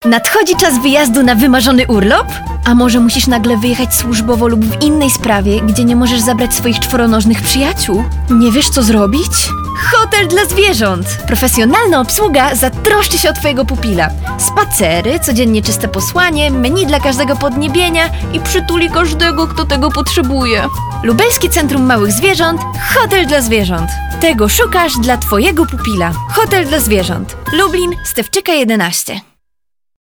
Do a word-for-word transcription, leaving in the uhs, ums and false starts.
Nadchodzi czas wyjazdu na wymarzony urlop? A może musisz nagle wyjechać służbowo lub w innej sprawie, gdzie nie możesz zabrać swoich czworonożnych przyjaciół? Nie wiesz, co zrobić? Hotel dla zwierząt! Profesjonalna obsługa zatroszczy się o twojego pupila. Spacery, codziennie czyste posłanie, menu dla każdego podniebienia i przytuli każdego, kto tego potrzebuje. Lubelskie Centrum Małych Zwierząt, hotel dla zwierząt. Tego szukasz dla twojego pupila. Hotel dla zwierząt. Lublin, Stewczyka jedenaście.